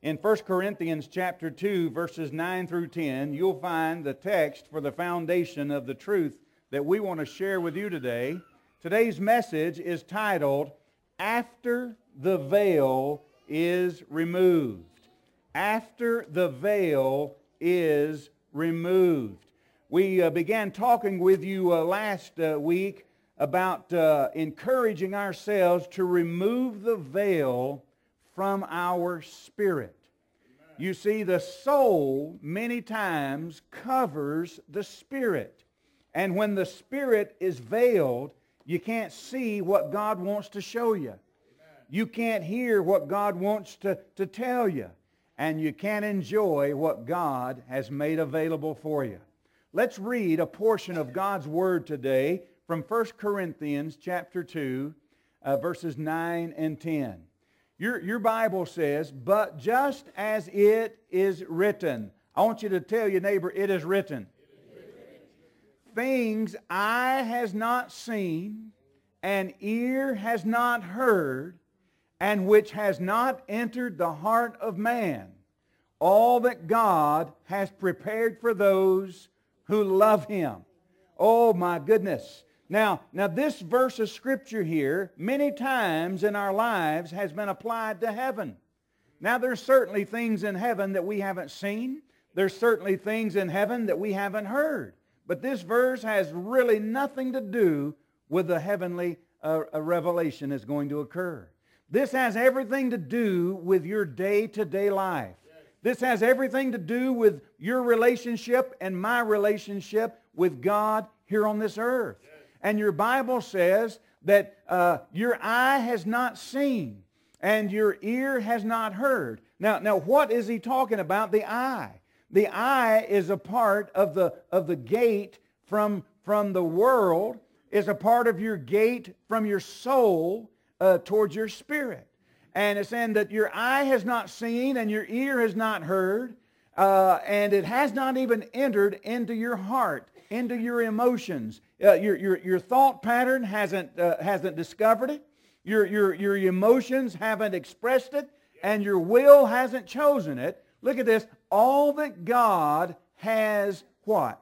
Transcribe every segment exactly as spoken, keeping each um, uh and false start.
In First Corinthians chapter two, verses nine through ten, you'll find the text for the foundation of the truth that we want to share with you today. Today's message is titled, After the Veil is Removed. After the Veil is Removed. We uh, began talking with you uh, last uh, week about uh, encouraging ourselves to remove the veil from our spirit. You see, the soul many times covers the spirit. And when the spirit is veiled, you can't see what God wants to show you. You can't hear what God wants to, to tell you. And you can't enjoy what God has made available for you. Let's read a portion of God's Word today from First Corinthians chapter two, uh, verses nine and ten. Your, your Bible says, but just as it is written. I want you to tell your neighbor, it is written. It is written. Things eye has not seen, and ear has not heard, and which has not entered the heart of man, all that God has prepared for those who love Him. Oh my goodness. Now, now this verse of Scripture here, many times in our lives has been applied to heaven. Now there's certainly things in heaven that we haven't seen. There's certainly things in heaven that we haven't heard. But this verse has really nothing to do with the heavenly uh, revelation that's going to occur. This has everything to do with your day-to-day life. This has everything to do with your relationship and my relationship with God here on this earth. And your Bible says that uh, your eye has not seen and your ear has not heard. Now, now what is he talking about? The eye. The eye is a part of the, of the gate from, from the world, is a part of your gate from your soul uh, towards your spirit. And it's saying that your eye has not seen and your ear has not heard, uh, and it has not even entered into your heart, into your emotions. Uh, your, your, your thought pattern hasn't, uh, hasn't discovered it. Your, your, your emotions haven't expressed it. And your will hasn't chosen it. Look at this. All that God has what?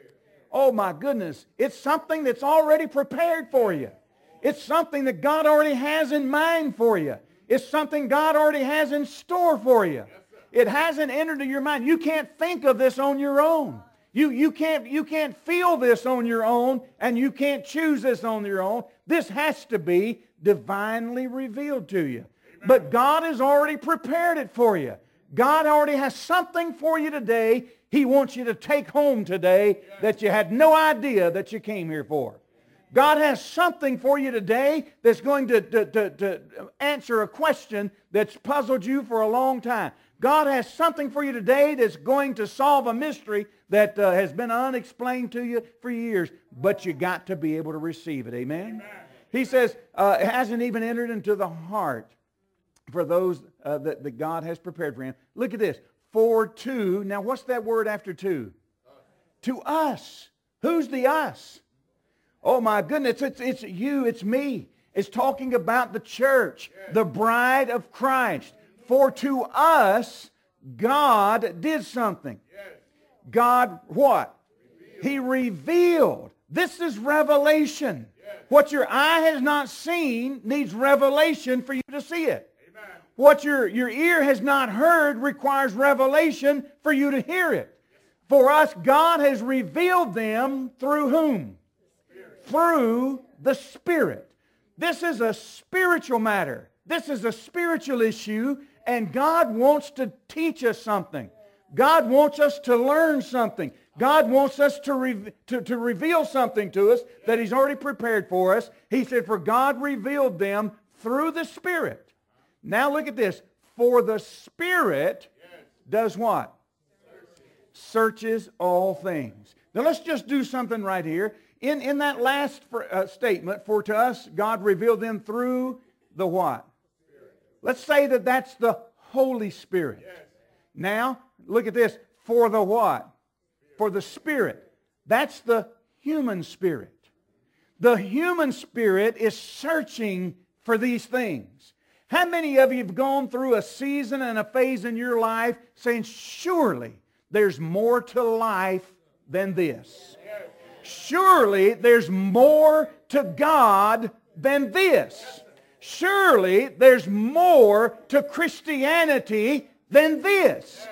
Oh my goodness. It's something that's already prepared for you. It's something that God already has in mind for you. It's something God already has in store for you. It hasn't entered into your mind. You can't think of this on your own. You, you, can't, you can't feel this on your own, and you can't choose this on your own. This has to be divinely revealed to you. Amen. But God has already prepared it for you. God already has something for you today He wants you to take home today that you had no idea that you came here for. God has something for you today that's going to, to, to, to answer a question that's puzzled you for a long time. God has something for you today that's going to solve a mystery that uh, has been unexplained to you for years, but you got to be able to receive it. Amen? Amen. He says uh, it hasn't even entered into the heart for those uh, that, that God has prepared for Him. Look at this. For to, now what's that word after to? Us. To us. Who's the us? Oh my goodness, it's, it's you, it's me. It's talking about the church, yes. The bride of Christ. For to us, God did something. Yes. God what? Revealed. He revealed. This is revelation. Yes. What your eye has not seen needs revelation for you to see it. Amen. What your, your ear has not heard requires revelation for you to hear it. Yes. For us, God has revealed them through whom? Through the Spirit. This is a spiritual matter. This is a spiritual issue, and God wants to teach us something. God wants us to learn something. God wants us to, re- to, to reveal something to us that He's already prepared for us. He said, for God revealed them through the Spirit. Now look at this. For the Spirit does what? Searches all things. Now let's just do something right here. In, in that last for, uh, statement, for to us, God revealed them through the what? Spirit. Let's say that that's the Holy Spirit. Yes. Now, look at this. For the what? Spirit. For the Spirit. That's the human spirit. The human spirit is searching for these things. How many of you have gone through a season and a phase in your life saying, surely there's more to life than this? Surely there's more to God than this. Surely there's more to Christianity than this.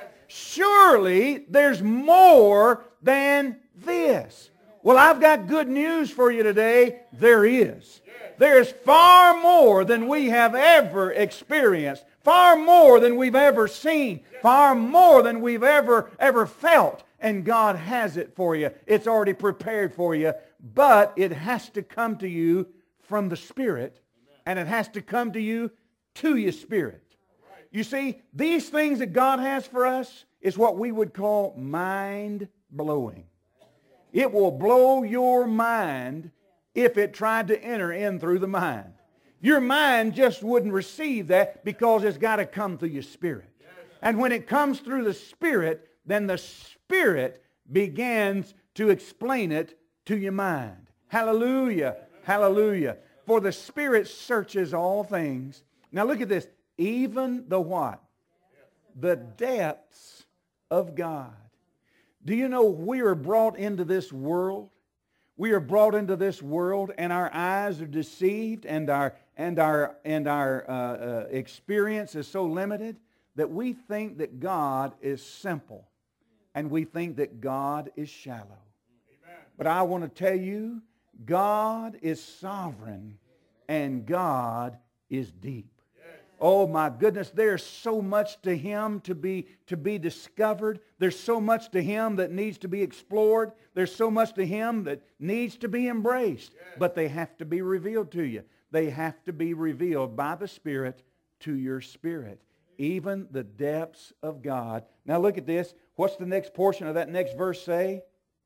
Surely there's more than this. Well, I've got good news for you today. There is. There is far more than we have ever experienced. Far more than we've ever seen. Far more than we've ever, ever felt. And God has it for you. It's already prepared for you. But it has to come to you from the Spirit. And it has to come to you to your spirit. You see, these things that God has for us is what we would call mind-blowing. It will blow your mind if it tried to enter in through the mind. Your mind just wouldn't receive that because it's got to come through your spirit. And when it comes through the Spirit, then the Spirit begins to explain it to your mind. Hallelujah. Hallelujah. For the Spirit searches all things. Now look at this. Even the what? The depths of God. Do you know we are brought into this world? We are brought into this world and our eyes are deceived and our, and our, and our uh, uh, experience is so limited that we think that God is simple and we think that God is shallow. Amen. But I want to tell you, God is sovereign and God is deep. Oh my goodness, there's so much to Him to be, to be discovered. There's so much to Him that needs to be explored. There's so much to Him that needs to be embraced. But they have to be revealed to you. They have to be revealed by the Spirit to your spirit. Even the depths of God. Now look at this. What's the next portion of that next verse say?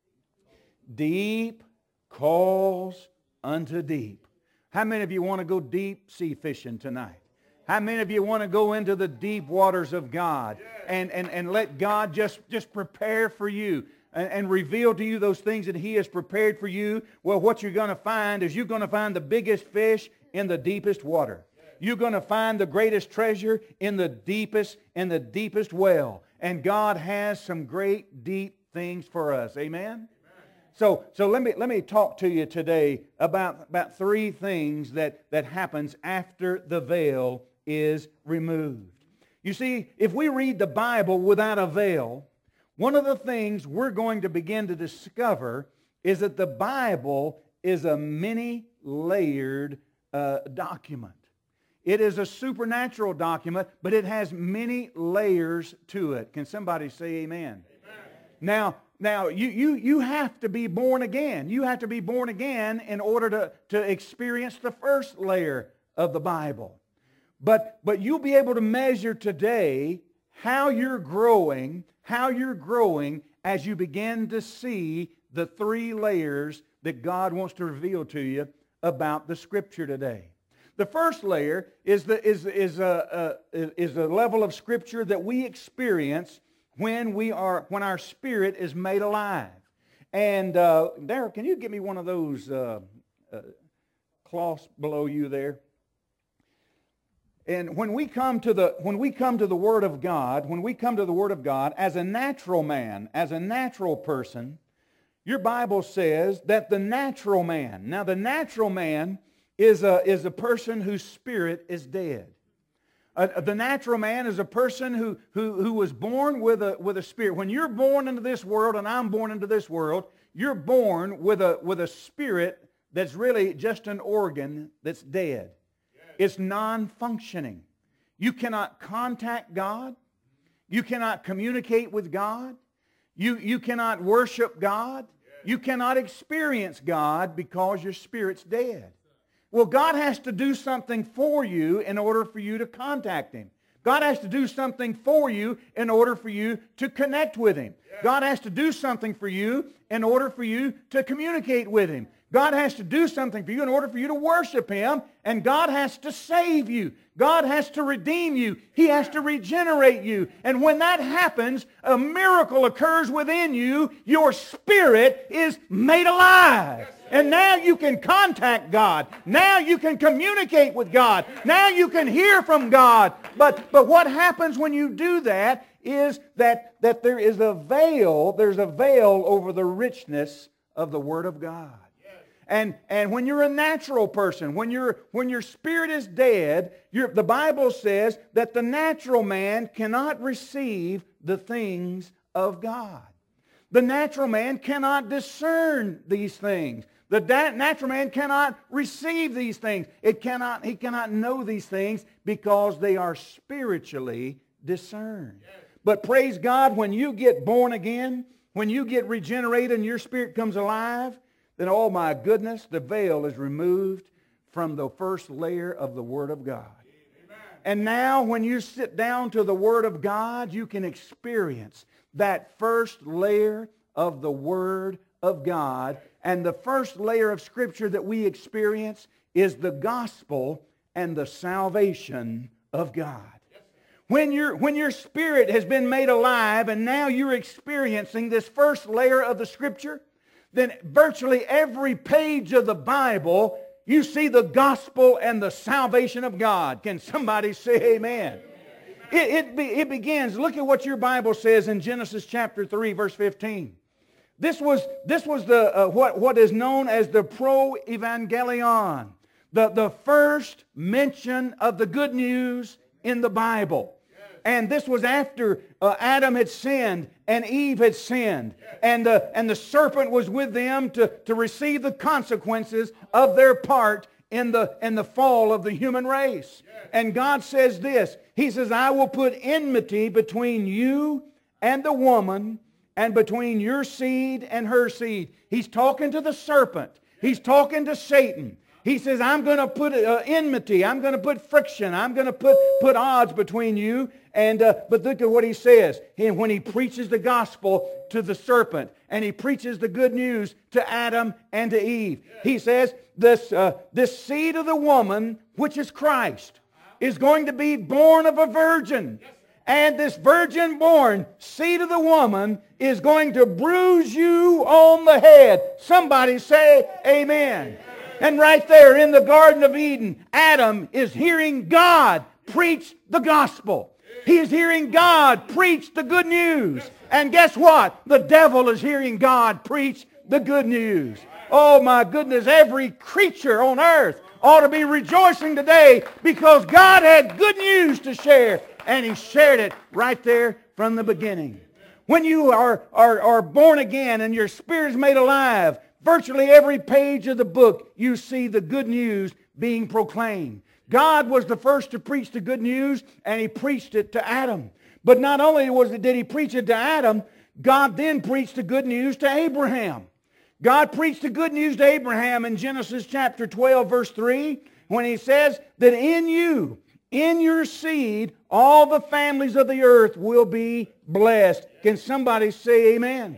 Deep calls unto deep. How many of you want to go deep sea fishing tonight? How many of you want to go into the deep waters of God and, and, and let God just, just prepare for you and, and reveal to you those things that He has prepared for you? Well, what you're going to find is you're going to find the biggest fish in the deepest water. You're going to find the greatest treasure in the deepest, in the deepest well. And God has some great deep things for us. Amen? So, so let me, let me talk to you today about, about three things that, that happens after the veil is removed. You see, if we read the Bible without a veil, one of the things we're going to begin to discover is that the Bible is a many-layered uh, document. It is a supernatural document, but it has many layers to it. Can somebody say amen? Amen. Now, Now, you, you, you have to be born again. You have to be born again in order to, to experience the first layer of the Bible. But, but you'll be able to measure today how you're growing, how you're growing as you begin to see the three layers that God wants to reveal to you about the Scripture today. The first layer is, the, is, is, a, a, is a level of Scripture that we experience when we are, when our spirit is made alive. And uh, Darrell, can you give me one of those uh, uh, cloths below you there? And when we come to the when we come to the Word of God, when we come to the Word of God, as a natural man, as a natural person, your Bible says that the natural man. Now, the natural man is a is a person whose spirit is dead. Uh, the natural man is a person who, who, who was born with a, with a spirit. When you're born into this world and I'm born into this world, you're born with a, with a spirit that's really just an organ that's dead. Yes. It's non-functioning. You cannot contact God. You cannot communicate with God. You, you cannot worship God. Yes. You cannot experience God because your spirit's dead. Well, God has to do something for you in order for you to contact Him. God has to do something for you in order for you to connect with Him. Yeah. God has to do something for you in order for you to communicate with Him. God has to do something for you in order for you to worship Him, and God has to save you. God has to redeem you. He has to regenerate you. And when that happens, a miracle occurs within you. Your spirit is made alive. And now you can contact God. Now you can communicate with God. Now you can hear from God. But, but what happens when you do that is that, that there is a veil, there's a veil over the richness of the Word of God. And, and when you're a natural person, when, you're, when your spirit is dead, you're, the Bible says that the natural man cannot receive the things of God. The natural man cannot discern these things. The da- natural man cannot receive these things. It cannot, he cannot know these things because they are spiritually discerned. Yes. But praise God, when you get born again, when you get regenerated and your spirit comes alive, then, oh my goodness, the veil is removed from the first layer of the Word of God. Amen. And now when you sit down to the Word of God, you can experience that first layer of the Word of God. And the first layer of Scripture that we experience is the gospel and the salvation of God. When, your when your spirit has been made alive and now you're experiencing this first layer of the Scripture, then virtually every page of the Bible, you see the gospel and the salvation of God. Can somebody say amen? Amen. It, it, be, it begins, look at what your Bible says in Genesis chapter three, verse fifteen. This was, this was the, uh, what, what is known as the pro-evangelion, the, the first mention of the good news in the Bible. And this was after uh, Adam had sinned and Eve had sinned. And, uh, and the serpent was with them to, to receive the consequences of their part in the, in the fall of the human race. And God says this. He says, I will put enmity between you and the woman and between your seed and her seed. He's talking to the serpent. He's talking to Satan. He says, I'm going to put uh, enmity. I'm going to put friction. I'm going to put, put odds between you. And uh, but look at what he says. He, when he preaches the gospel to the serpent and he preaches the good news to Adam and to Eve, he says, this, uh, this seed of the woman, which is Christ, is going to be born of a virgin. And this virgin-born seed of the woman is going to bruise you on the head. Somebody say amen. And right there in the Garden of Eden, Adam is hearing God preach the gospel. He is hearing God preach the good news. And guess what? The devil is hearing God preach the good news. Oh my goodness, every creature on earth ought to be rejoicing today because God had good news to share. And He shared it right there from the beginning. When you are, are, are born again and your spirit is made alive, virtually every page of the book you see the good news being proclaimed. God was the first to preach the good news, and He preached it to Adam. But not only was it, did He preach it to Adam, God then preached the good news to Abraham. God preached the good news to Abraham in Genesis chapter twelve, verse three, when He says that in you, in your seed, all the families of the earth will be blessed. Can somebody say amen?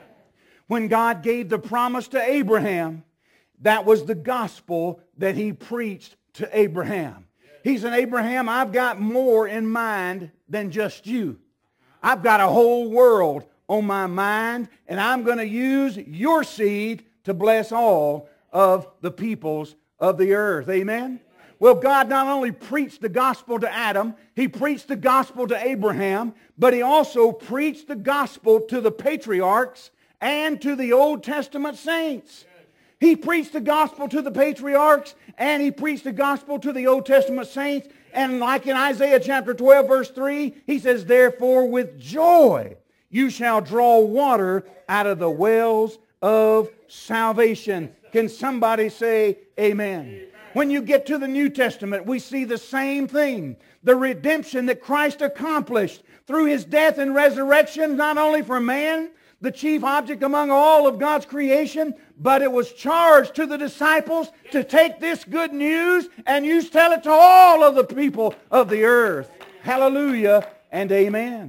When God gave the promise to Abraham, that was the gospel that He preached to Abraham. He said, Abraham, I've got more in mind than just you. I've got a whole world on my mind, and I'm going to use your seed to bless all of the peoples of the earth. Amen? Well, God not only preached the gospel to Adam, He preached the gospel to Abraham, but He also preached the gospel to the patriarchs and to the Old Testament saints. He preached the gospel to the patriarchs and He preached the gospel to the Old Testament saints. And like in Isaiah chapter twelve verse three, He says, therefore with joy you shall draw water out of the wells of salvation. Can somebody say amen? Amen. When you get to the New Testament, we see the same thing. The redemption that Christ accomplished through His death and resurrection, not only for man, the chief object among all of God's creation, but it was charged to the disciples to take this good news and you tell it to all of the people of the earth. Hallelujah and amen.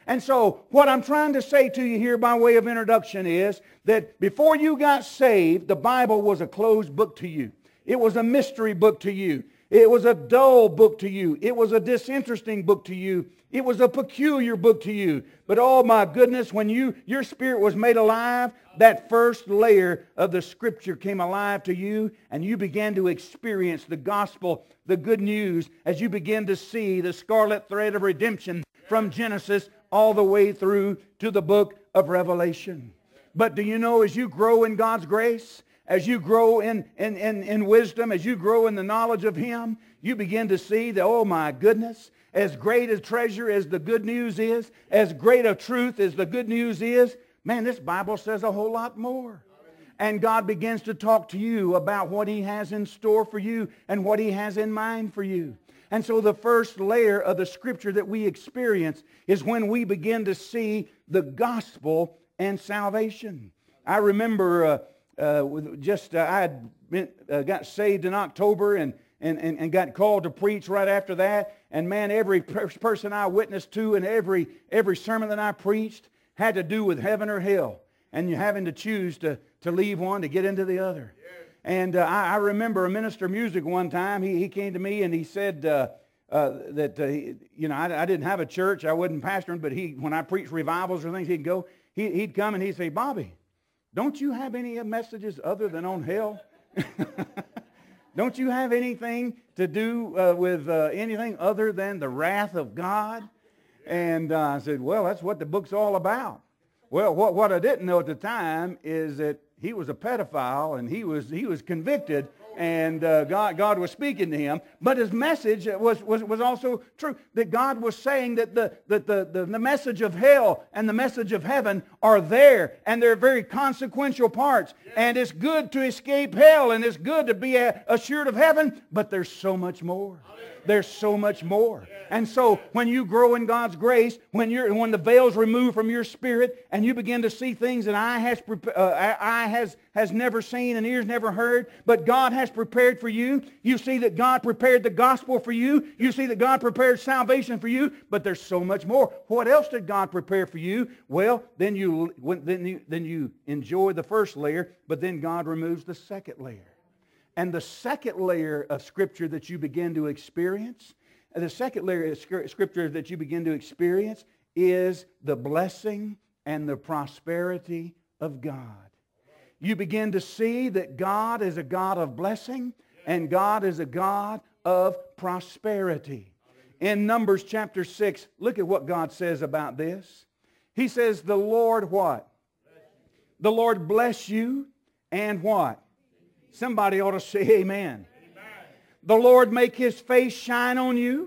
And so what I'm trying to say to you here by way of introduction is that before you got saved, the Bible was a closed book to you. It was a mystery book to you. It was a dull book to you. It was a disinteresting book to you. It was a peculiar book to you. But oh my goodness, when you your spirit was made alive, that first layer of the Scripture came alive to you, and you began to experience the gospel, the good news, as you begin to see the scarlet thread of redemption from Genesis all the way through to the book of Revelation. But do you know, as you grow in God's grace, as you grow in, in, in, in wisdom, as you grow in the knowledge of Him, you begin to see that, oh my goodness, as great a treasure as the good news is, as great a truth as the good news is, man, this Bible says a whole lot more. And God begins to talk to you about what He has in store for you and what He has in mind for you. And so the first layer of the Scripture that we experience is when we begin to see the gospel and salvation. I remember uh, uh, with just uh, I had been, uh, got saved in October and, and, and, and got called to preach right after that. And man, every per- person I witnessed to and every, every sermon that I preached had to do with heaven or hell. And you having to choose to, to leave one to get into the other. And uh, I, I remember a minister of music one time, he, he came to me and he said uh, uh, that, uh, he, you know, I, I didn't have a church, I wasn't pastoring, but he, when I preached revivals or things, he'd go, he, he'd come and he'd say, Bobby, don't you have any messages other than on hell? Don't you have anything to do uh, with uh, anything other than the wrath of God? And uh, I said, well, that's what the book's all about. Well, what, what I didn't know at the time is that he was a pedophile and he was he was convicted, and uh, God God was speaking to him. But his message was was, was also true, that God was saying that the that the, the the message of hell and the message of heaven are there, and they're very consequential parts. And it's good to escape hell, and it's good to be assured of heaven. But there's so much more. There's so much more. And so when you grow in God's grace, when you're when the veil's removed from your spirit and you begin to see things that eye has uh, eye has has never seen and ears never heard, but God has prepared for you. You see that God prepared the gospel for you. You see that God prepared salvation for you, but there's so much more. What else did God prepare for you? Well, then you then you then you enjoy the first layer, but then God removes the second layer. And the second layer of Scripture that you begin to experience, the second layer of Scripture that you begin to experience is the blessing and the prosperity of God. You begin to see that God is a God of blessing and God is a God of prosperity. In Numbers chapter six, look at what God says about this. He says, the Lord what? The Lord bless you and what? Somebody ought to say amen. Amen. The Lord make His face shine on you,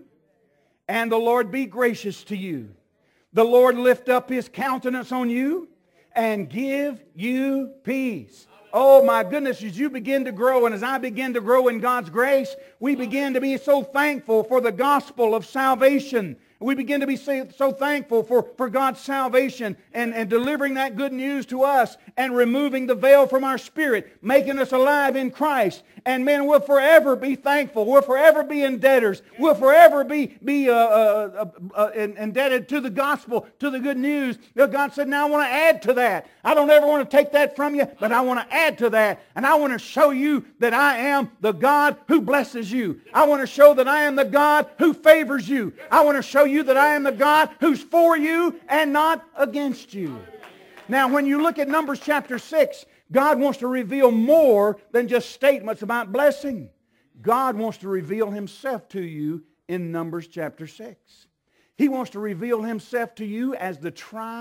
and the Lord be gracious to you. The Lord lift up His countenance on you and give you peace. Oh my goodness, as you begin to grow and as I begin to grow in God's grace, we begin to be so thankful for the gospel of salvation. We begin to be so thankful for, for God's salvation and, and delivering that good news to us and removing the veil from our spirit, making us alive in Christ. And man, we'll forever be thankful. We'll forever be indebtors. We'll forever be, be uh, uh, uh, uh, indebted to the gospel, to the good news. God said, now I want to add to that. I don't ever want to take that from you, but I want to add to that. And I want to show you that I am the God who blesses you. I want to show that I am the God who favors you. I want to show you that I am the God who's for you and not against you. Now, when you look at Numbers chapter six, God wants to reveal more than just statements about blessing. God wants to reveal Himself to you in Numbers chapter six. He wants to reveal Himself to you as the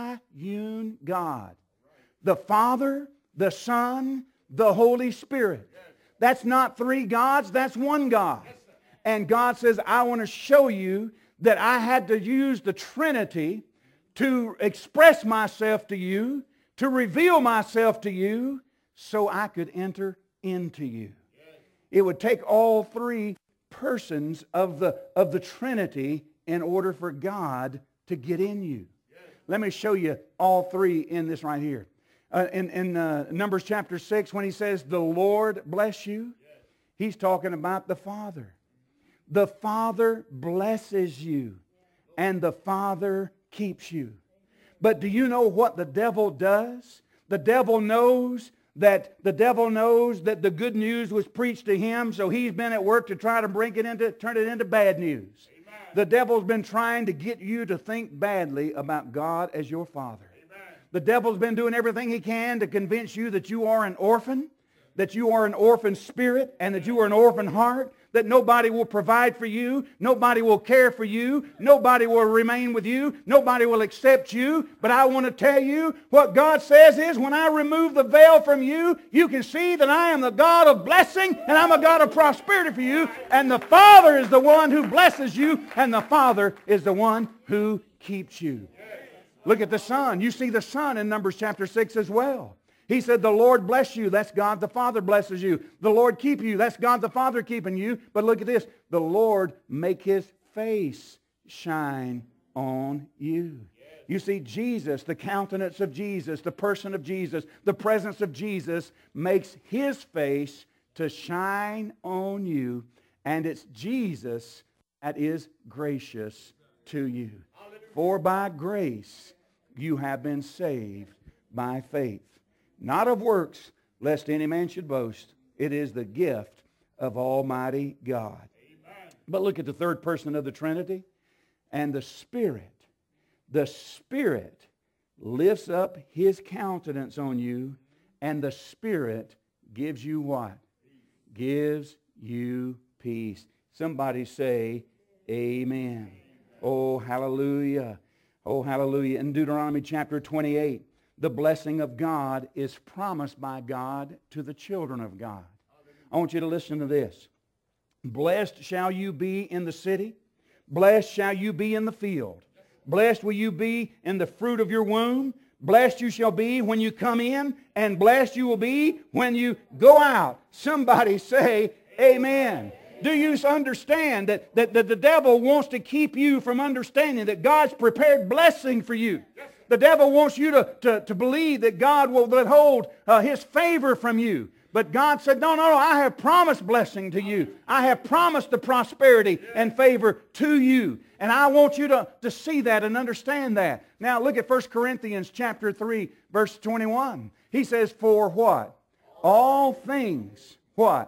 triune God. The Father, the Son, the Holy Spirit. That's not three gods, that's one God. And God says, I want to show you that I had to use the Trinity to express myself to you, to reveal myself to you, so I could enter into you. It would take all three persons of the, of the Trinity in order for God to get in you. Let me show you all three in this right here. Uh, in in uh, Numbers chapter six, when He says, the Lord bless you, He's talking about the Father. The Father blesses you, and the Father keeps you. But do you know what the devil does? The devil knows that the devil knows that the good news was preached to him, so he's been at work to try to bring it into, turn it into bad news. Amen. The devil's been trying to get you to think badly about God as your Father. Amen. The devil's been doing everything he can to convince you that you are an orphan, that you are an orphan spirit, and that you are an orphan heart, that nobody will provide for you, nobody will care for you, nobody will remain with you, nobody will accept you. But I want to tell you, what God says is, when I remove the veil from you, you can see that I am the God of blessing, and I'm a God of prosperity for you, and the Father is the one who blesses you, and the Father is the one who keeps you. Look at the Son. You see the Son in Numbers chapter six as well. He said, the Lord bless you. That's God the Father blesses you. The Lord keep you. That's God the Father keeping you. But look at this. The Lord make His face shine on you. You see, Jesus, the countenance of Jesus, the person of Jesus, the presence of Jesus makes His face to shine on you. And it's Jesus that is gracious to you. For by grace you have been saved by faith. Not of works, lest any man should boast. It is the gift of Almighty God. Amen. But look at the third person of the Trinity. And the Spirit. The Spirit lifts up His countenance on you. And the Spirit gives you what? Gives you peace. Somebody say, amen. Oh, hallelujah. Oh, hallelujah. In Deuteronomy chapter twenty-eight. The blessing of God is promised by God to the children of God. I want you to listen to this. Blessed shall you be in the city. Blessed shall you be in the field. Blessed will you be in the fruit of your womb. Blessed you shall be when you come in. And blessed you will be when you go out. Somebody say, amen. Do you understand that, that, that the devil wants to keep you from understanding that God's prepared blessing for you? The devil wants you to, to, to believe that God will withhold uh, His favor from you. But God said, no, no, no, I have promised blessing to you. I have promised the prosperity and favor to you. And I want you to, to see that and understand that. Now look at First Corinthians chapter three, verse twenty-one. He says, for what? All things, what?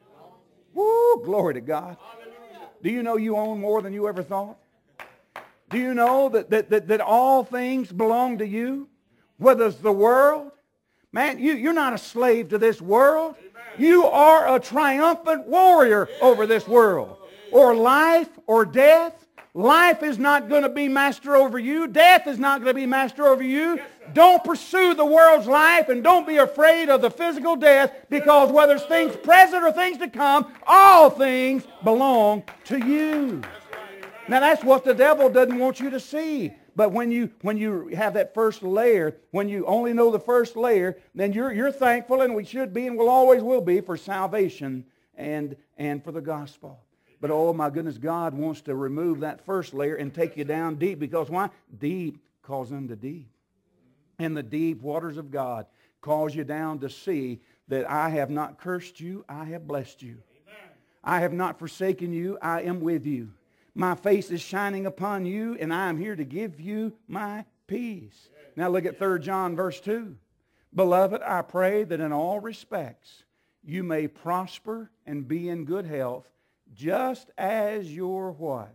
Woo, glory to God. Do you know you own more than you ever thought? Do you know that, that, that, that all things belong to you? Whether it's the world. Man, you, you're not a slave to this world. You are a triumphant warrior over this world. Or life or death. Life is not going to be master over you. Death is not going to be master over you. Don't pursue the world's life and don't be afraid of the physical death, because whether it's things present or things to come, all things belong to you. Now that's what the devil doesn't want you to see. But when you when you have that first layer, when you only know the first layer, then you're you're thankful, and we should be and will always will be, for salvation and and for the gospel. But oh my goodness, God wants to remove that first layer and take you down deep, because why? Deep calls unto deep. And the deep waters of God calls you down to see that I have not cursed you, I have blessed you. I have not forsaken you, I am with you. My face is shining upon you, and I am here to give you my peace. Now look at Third John verse two. Beloved, I pray that in all respects you may prosper and be in good health, just as your what?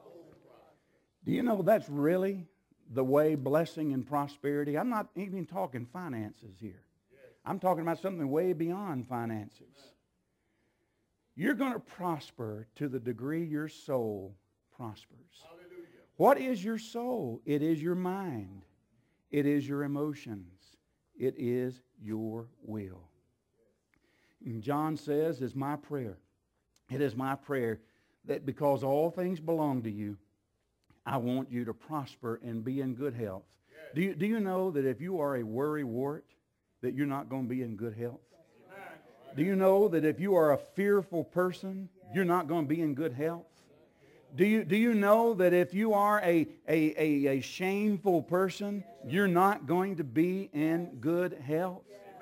Do you know that's really the way blessing and prosperity? I'm not even talking finances here. I'm talking about something way beyond finances. You're going to prosper to the degree your soul prospers. Hallelujah. What is your soul? It is your mind. It is your emotions. It is your will. And John says, it's my prayer. It is my prayer that because all things belong to you, I want you to prosper and be in good health. Yes. Do you, do you know that if you are a worrywart, that you're not going to be in good health? Do you know that if you are a fearful person, you're not going to be in good health? Do you, do you know that if you are a, a, a, a shameful person, you're not going to be in good health?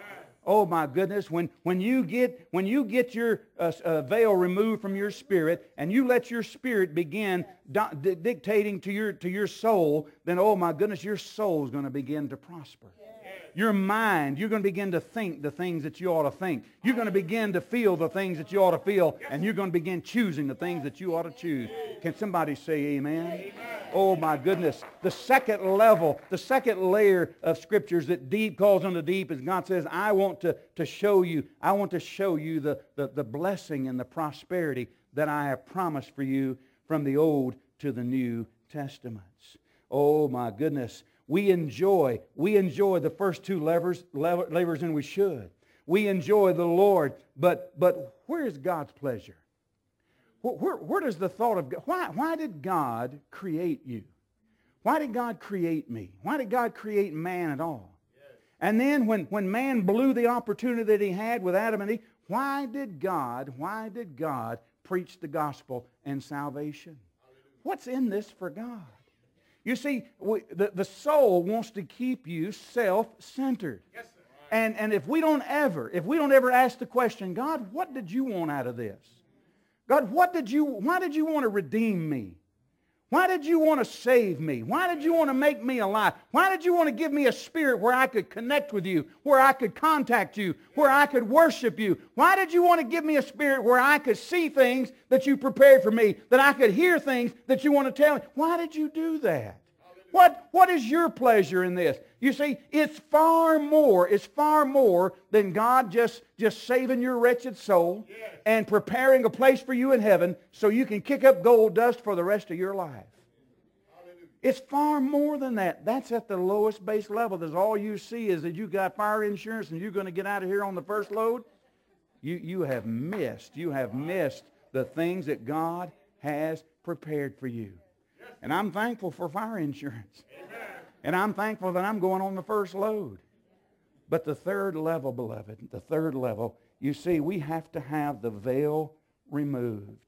Oh my goodness, when, when you get when you get your uh, uh, veil removed from your spirit and you let your spirit begin di- di- dictating to your to your soul, then oh my goodness, your soul is going to begin to prosper. Your mind, you're going to begin to think the things that you ought to think. You're going to begin to feel the things that you ought to feel, and you're going to begin choosing the things that you ought to choose. Can somebody say amen? Amen. Oh my goodness. The second level, the second layer of scriptures that deep calls unto deep is God says, I want to, to show you, I want to show you the, the, the blessing and the prosperity that I have promised for you from the Old to the New Testaments. Oh my goodness. We enjoy, we enjoy the first two levers, lever, levers, and we should. We enjoy the Lord, but but where is God's pleasure? Where, where, where does the thought of God, why, why did God create you? Why did God create me? Why did God create man at all? Yes. And then when, when man blew the opportunity that he had with Adam and Eve, why did God, why did God preach the gospel and salvation? Hallelujah. What's in this for God? You see, we, the, the soul wants to keep you self-centered. Yes, sir. And, and if we don't ever, if we don't ever ask the question, God, what did you want out of this? God, what did you, why did you want to redeem me? Why did you want to save me? Why did you want to make me alive? Why did you want to give me a spirit where I could connect with you, where I could contact you, where I could worship you? Why did you want to give me a spirit where I could see things that you prepared for me, that I could hear things that you want to tell me? Why did you do that? What, what is your pleasure in this? You see, it's far more, it's far more than God just, just saving your wretched soul yes. and preparing a place for you in heaven so you can kick up gold dust for the rest of your life. Hallelujah. It's far more than that. That's at the lowest base level. That's all you see is that you got fire insurance and you're going to get out of here on the first load. You, you have missed, you have missed the things that God has prepared for you. And I'm thankful for fire insurance. Amen. And I'm thankful that I'm going on the first load. But the third level, beloved, the third level, you see, we have to have the veil removed.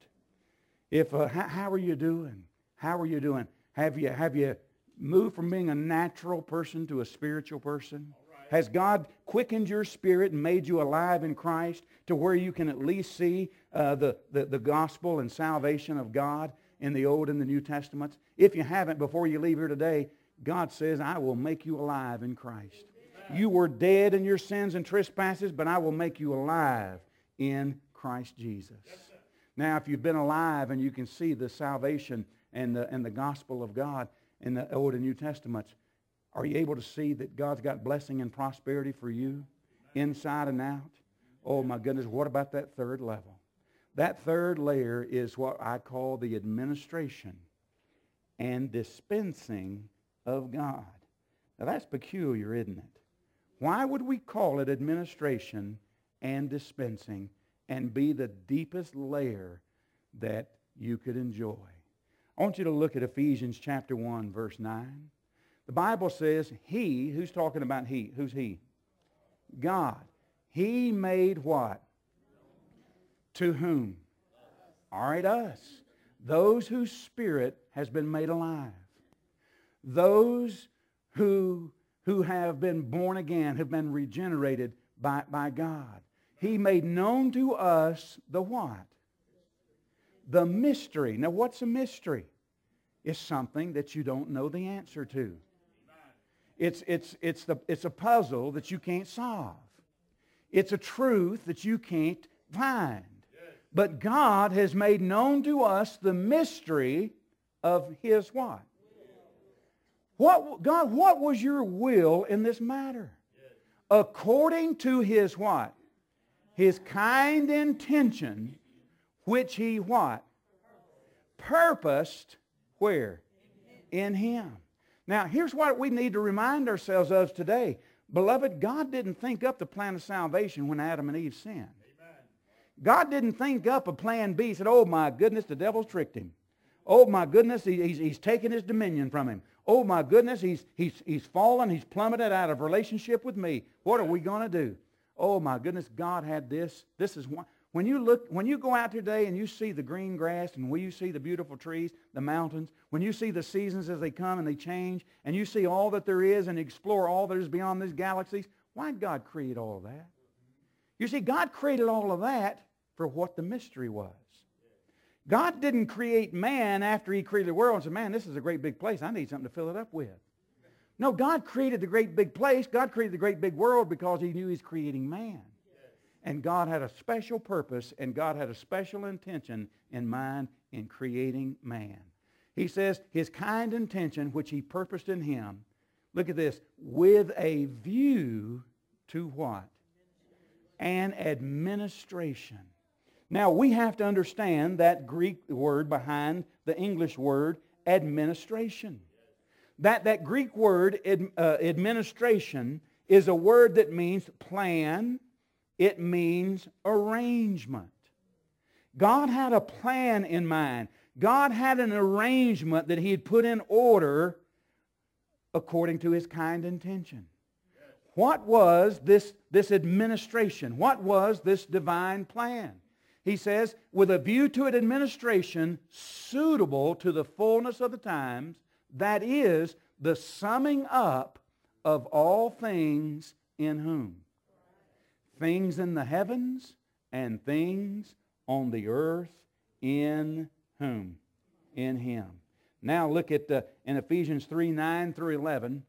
If uh, how, how are you doing? How are you doing? Have you have you moved from being a natural person to a spiritual person? Right. Has God quickened your spirit and made you alive in Christ to where you can at least see uh, the, the the gospel and salvation of God in the Old and the New Testaments? If you haven't, before you leave here today, God says, I will make you alive in Christ. Amen. You were dead in your sins and trespasses, but I will make you alive in Christ Jesus. Yes, now, if you've been alive and you can see the salvation and the, and the gospel of God in the Old and New Testaments, are you able to see that God's got blessing and prosperity for you inside and out? Oh, my goodness, what about that third level? That third layer is what I call the administration and dispensing of God. Now that's peculiar, isn't it? Why would we call it administration and dispensing and be the deepest layer that you could enjoy? I want you to look at Ephesians chapter one, verse nine. The Bible says, He, who's talking about He? Who's He? God. He made what? To whom? All right, us. Those whose spirit has been made alive. Those who, who have been born again, have been regenerated by, by God. He made known to us the what? The mystery. Now, what's a mystery? It's something that you don't know the answer to. It's, it's, it's, the, it's a puzzle that you can't solve. It's a truth that you can't find. But God has made known to us the mystery of His what? What, God, what was your will in this matter? According to His what? His kind intention, which He what? Purposed where? In Him. Now, here's what we need to remind ourselves of today. Beloved, God didn't think up the plan of salvation when Adam and Eve sinned. God didn't think up a plan B. He said, oh my goodness, the devil's tricked him. Oh my goodness, he, he's, he's taken his dominion from him. Oh my goodness, he's, he's, he's fallen, he's plummeted out of relationship with me. What are we going to do? Oh my goodness, God had this. This is one. When you look, when you go out today and you see the green grass and when you see the beautiful trees, the mountains, when you see the seasons as they come and they change, and you see all that there is and explore all that is beyond these galaxies, why did God create all of that? You see, God created all of that for what the mystery was. God didn't create man after He created the world and said, man, this is a great big place. I need something to fill it up with. No, God created the great big place. God created the great big world because He knew He's creating man. And God had a special purpose and God had a special intention in mind in creating man. He says His kind intention which He purposed in him, look at this, with a view to what? An administration. Now we have to understand that Greek word behind the English word administration. That, that Greek word ad, uh, administration is a word that means plan. It means arrangement. God had a plan in mind. God had an arrangement that He had put in order according to His kind intention. What was this, this administration? What was this divine plan? He says, with a view to an administration suitable to the fullness of the times, that is, the summing up of all things in whom? Things in the heavens and things on the earth in whom? In Him. Now look at uh, in Ephesians three, nine through eleven.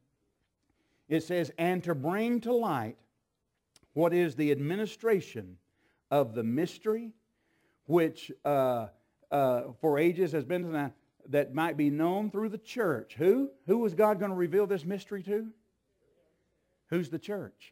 It says, and to bring to light what is the administration of the mystery which uh, uh, for ages has been denied, that might be known through the church. Who? Who was God going to reveal this mystery to? Who's the church?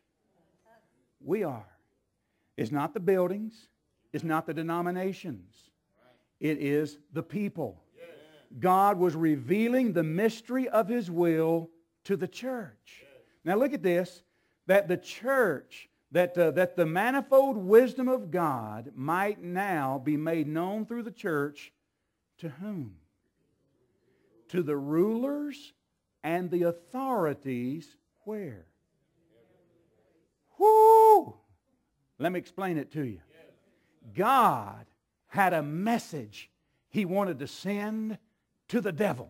We are. It's not the buildings. It's not the denominations. It is the people. God was revealing the mystery of His will to the church. Now look at this, that the church, that, uh, that the manifold wisdom of God might now be made known through the church to whom? To the rulers and the authorities where? Whoo! Let me explain it to you. God had a message He wanted to send to the devil.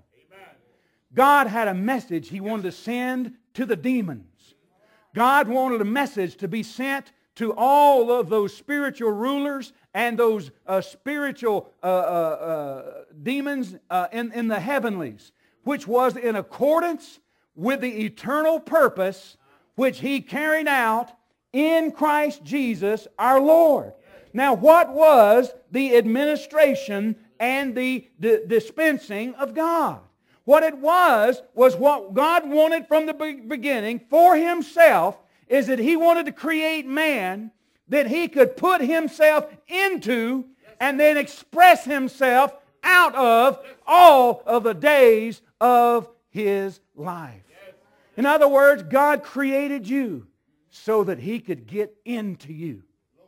God had a message He wanted to send to the demons. God wanted a message to be sent to all of those spiritual rulers and those uh, spiritual uh, uh, uh, demons uh, in, in the heavenlies, which was in accordance with the eternal purpose which He carried out in Christ Jesus our Lord. Now, what was the administration and the d- dispensing of God? What it was, was what God wanted from the be- beginning for Himself, is that He wanted to create man that He could put Himself into and then express Himself out of all of the days of His life. In other words, God created you so that He could get into you.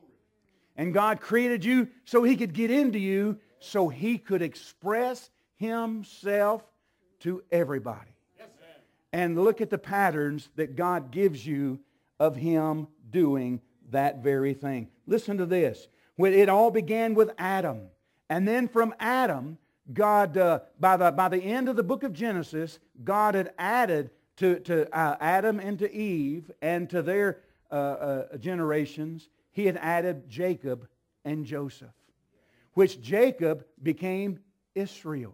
And God created you so He could get into you so He could express Himself to everybody. And look at the patterns that God gives you of Him doing that very thing. Listen to this. When it all began with Adam. And then from Adam, God, uh, by, the, by the end of the book of Genesis, God had added to, to uh, Adam and to Eve and to their uh, uh, generations, He had added Jacob and Joseph, which Jacob became Israel.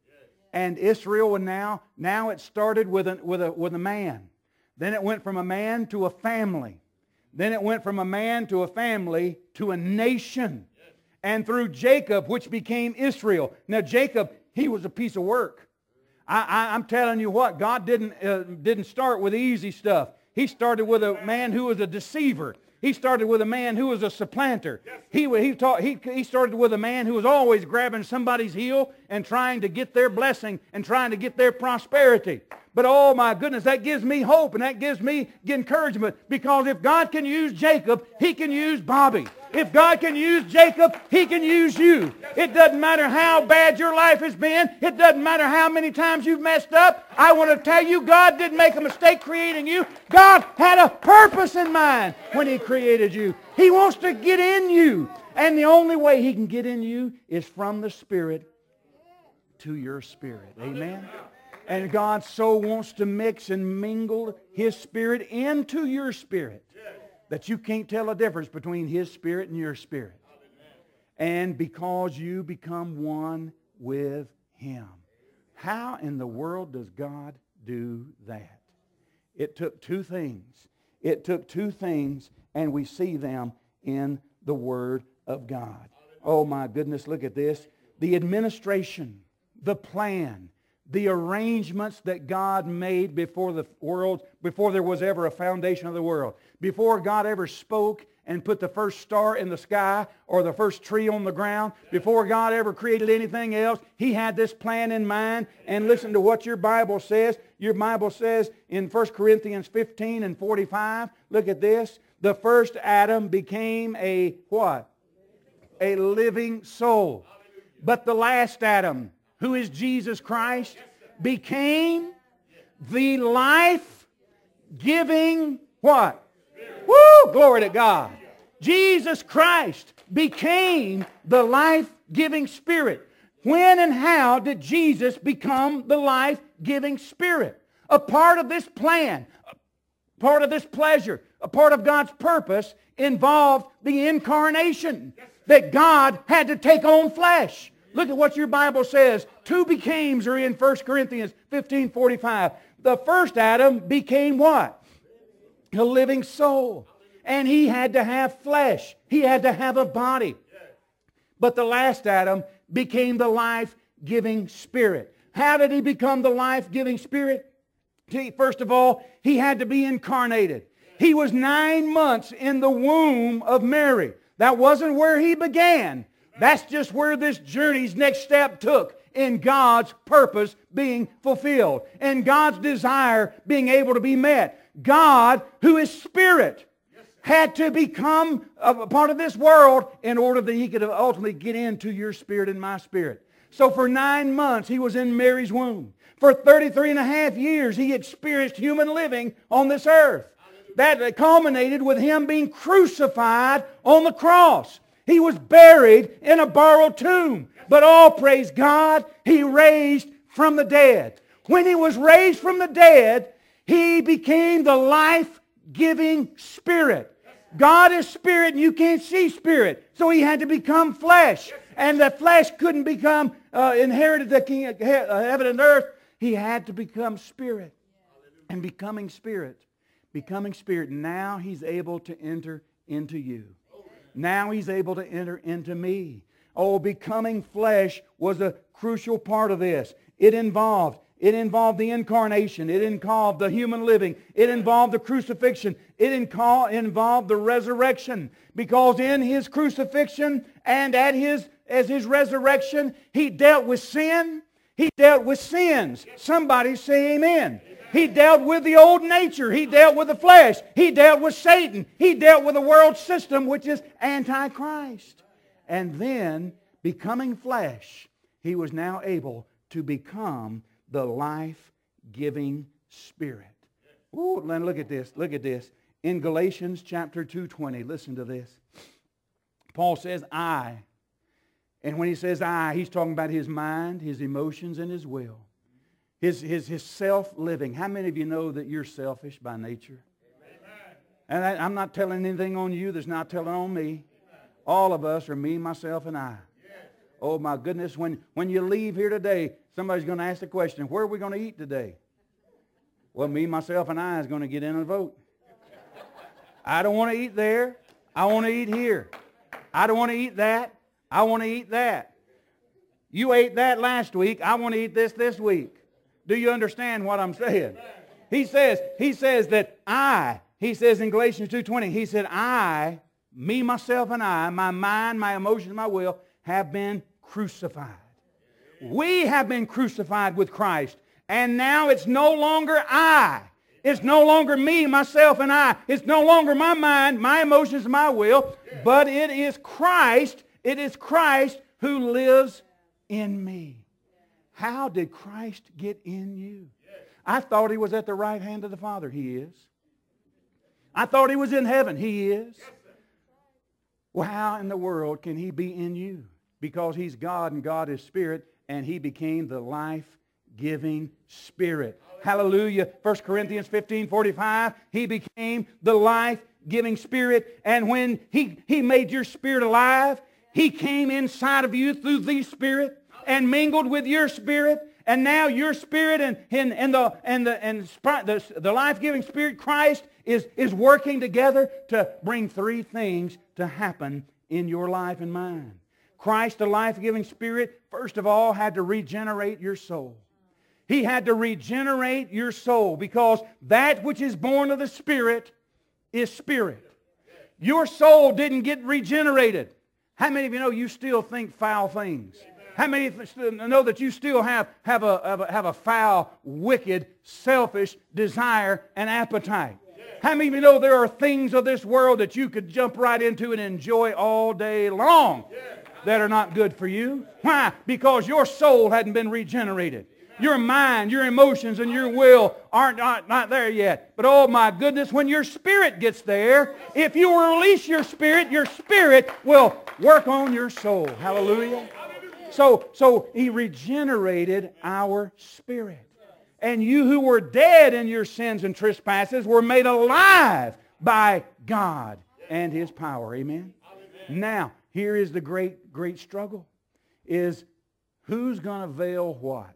And Israel, and now, now it started with a, with, a, with a man. Then it went from a man to a family. Then it went from a man to a family to a nation. And through Jacob, which became Israel. Now Jacob, he was a piece of work. I, I, I'm telling you what, God didn't, uh, didn't start with easy stuff. He started with a man who was a deceiver. He started with a man who was a supplanter. He, he, taught, he, he started with a man who was always grabbing somebody's heel and trying to get their blessing and trying to get their prosperity. But oh my goodness, that gives me hope and that gives me encouragement, because if God can use Jacob, He can use Bobby. If God can use Jacob, He can use you. It doesn't matter how bad your life has been. It doesn't matter how many times you've messed up. I want to tell you, God didn't make a mistake creating you. God had a purpose in mind when He created you. He wants to get in you. And the only way He can get in you is from the Spirit to your spirit. Amen? And God so wants to mix and mingle His Spirit into your spirit. that you can't tell a difference between His Spirit and your spirit. And because you become one with Him. How in the world does God do that? It took two things. It took two things, and we see them in the Word of God. Oh my goodness, look at this. The administration, the plan, the arrangements that God made before the world, before there was ever a foundation of the world. Before God ever spoke and put the first star in the sky or the first tree on the ground, before God ever created anything else, He had this plan in mind. And listen to what your Bible says. Your Bible says in First Corinthians fifteen and forty-five, look at this. The first Adam became a what? A living soul. But the last Adam, who is Jesus Christ, became the life-giving what? Woo! Glory to God. Jesus Christ became the life-giving Spirit. When and how did Jesus become the life-giving Spirit? A part of this plan, a part of this pleasure, a part of God's purpose involved the incarnation. That God had to take on flesh. Look at what your Bible says. Two becames are in First Corinthians fifteen forty-five. The first Adam became what? A living soul. And he had to have flesh. He had to have a body. But the last Adam became the life-giving Spirit. How did he become the life-giving Spirit? First of all, he had to be incarnated. He was nine months in the womb of Mary. That wasn't where he began. That's just where this journey's next step took in God's purpose being fulfilled and God's desire being able to be met. God, who is Spirit, had to become a part of this world in order that He could ultimately get into your spirit and my spirit. So for nine months He was in Mary's womb. For thirty-three and a half years He experienced human living on this earth. That culminated with Him being crucified on the cross. He was buried in a borrowed tomb. But all praise God, He raised from the dead. When He was raised from the dead, He became the life-giving Spirit. God is Spirit and you can't see Spirit. So He had to become flesh. And the flesh couldn't become uh, inherited the king of heaven and earth. He had to become Spirit. And becoming Spirit. Becoming Spirit, now He's able to enter into you. Now He's able to enter into me. Oh, becoming flesh was a crucial part of this. It involved, it involved the incarnation. It involved the human living. It involved the crucifixion. It involved the resurrection. Because in His crucifixion and at His, as His resurrection, He dealt with sin. He dealt with sins. Somebody say amen. He dealt with the old nature. He dealt with the flesh. He dealt with Satan. He dealt with the world system, which is Antichrist. And then, becoming flesh, He was now able to become the life-giving Spirit. Ooh, look at this. Look at this. In Galatians chapter two twenty, listen to this. Paul says, I. And when he says I, he's talking about his mind, his emotions, and his will. His, his, his self-living. How many of you know that you're selfish by nature? Amen. And I, I'm not telling anything on you that's not telling on me. Amen. All of us are me, myself, and I. Yes. Oh my goodness, when, when you leave here today, somebody's going to ask the question, where are we going to eat today? Well, me, myself, and I is going to get in and vote. I don't want to eat there. I want to eat here. I don't want to eat that. I want to eat that. You ate that last week. I want to eat this this week. Do you understand what I'm saying? He says, he says that I, he says in Galatians two twenty, he said, I, me, myself, and I, my mind, my emotions, my will, have been crucified. We have been crucified with Christ. And now it's no longer I. It's no longer me, myself, and I. It's no longer my mind, my emotions, my will. But it is Christ. It is Christ who lives in me. How did Christ get in you? I thought He was at the right hand of the Father. He is. I thought He was in heaven. He is. Well, how in the world can He be in you? Because He's God and God is Spirit, and He became the life-giving Spirit. Hallelujah. First Corinthians fifteen forty-five, He became the life life-giving Spirit. And when he, he made your spirit alive, He came inside of you through the Spirit and mingled with your spirit. And now your spirit and, and, and the, and, the, and the, the life-giving Spirit, Christ, is, is working together to bring three things to happen in your life and mine. Christ, the life-giving Spirit, first of all, had to regenerate your soul. He had to regenerate your soul because that which is born of the Spirit is spirit. Your soul didn't get regenerated. How many of you know you still think foul things? How many know that you still have, have, a, have, a, have a foul, wicked, selfish desire and appetite? How many of you know there are things of this world that you could jump right into and enjoy all day long that are not good for you? Why? Because your soul hadn't been regenerated. Your mind, your emotions, and your will aren't not, not there yet. But oh my goodness, when your spirit gets there, if you will release your spirit, your spirit will work on your soul. Hallelujah. So, so He regenerated our spirit. And you who were dead in your sins and trespasses were made alive by God and His power. Amen? Amen. Now, here is the great, great struggle. Is who's going to veil what?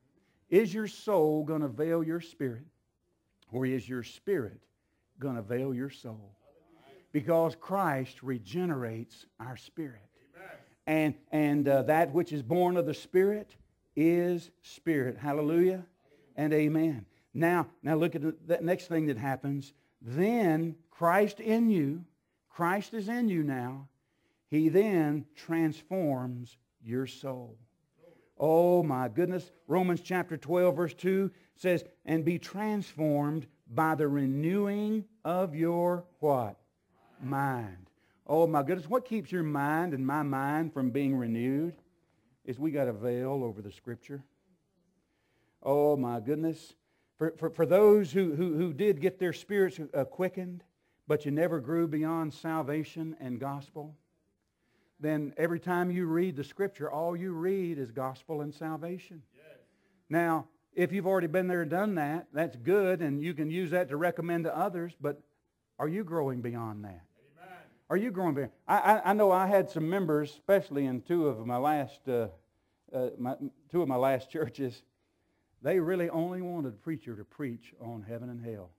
Is your soul going to veil your spirit? Or is your spirit going to veil your soul? Because Christ regenerates our spirit. And, and uh, that which is born of the Spirit is spirit. Hallelujah and amen. Now, now look at the, that next thing that happens. Then Christ in you, Christ is in you now. He then transforms your soul. Oh my goodness. Romans chapter twelve verse two says, and be transformed by the renewing of your what? Mind. Oh my goodness, what keeps your mind and my mind from being renewed is we got a veil over the Scripture. Oh my goodness. For, for, for those who, who, who did get their spirits uh, quickened, but you never grew beyond salvation and gospel, then every time you read the Scripture, all you read is gospel and salvation. Yes. Now, if you've already been there and done that, that's good, and you can use that to recommend to others, but are you growing beyond that? Are you growing beyond? I, I, I know I had some members, especially in two of my last uh, uh, my, two of my last churches. They really only wanted a preacher to preach on heaven and hell.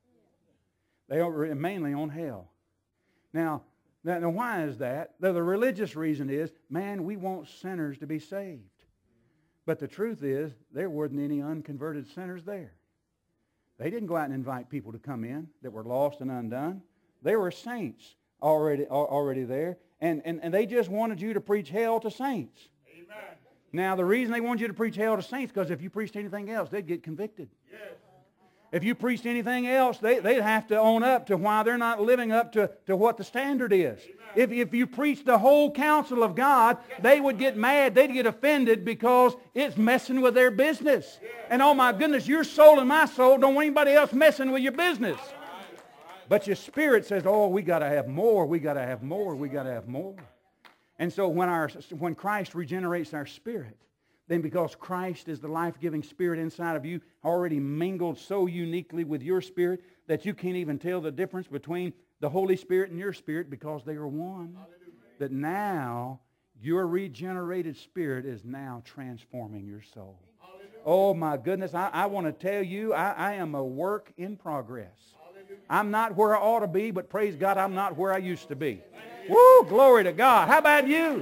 They are mainly on hell. Now, now, now why is that? Now, the religious reason is, man, we want sinners to be saved. But the truth is, there wasn't any unconverted sinners there. They didn't go out and invite people to come in that were lost and undone. They were saints already already there. And, and, and they just wanted you to preach hell to saints. Amen. Now, the reason they wanted you to preach hell to saints, because if you preached anything else, they'd get convicted. Yes. If you preached anything else, they, they'd have to own up to why they're not living up to, to what the standard is. If, if you preached the whole counsel of God, they would get mad. They'd get offended because it's messing with their business. And oh my goodness, your soul and my soul don't want anybody else messing with your business. But your spirit says, oh, we got to have more, we got to have more, we got to have more. And so when, our, when Christ regenerates our spirit, then because Christ is the life-giving Spirit inside of you, already mingled so uniquely with your spirit that you can't even tell the difference between the Holy Spirit and your spirit because they are one. Hallelujah. That now your regenerated spirit is now transforming your soul. Hallelujah. Oh my goodness, I, I want to tell you, I, I am a work in progress. I'm not where I ought to be, but praise God, I'm not where I used to be. Woo, glory to God. How about you?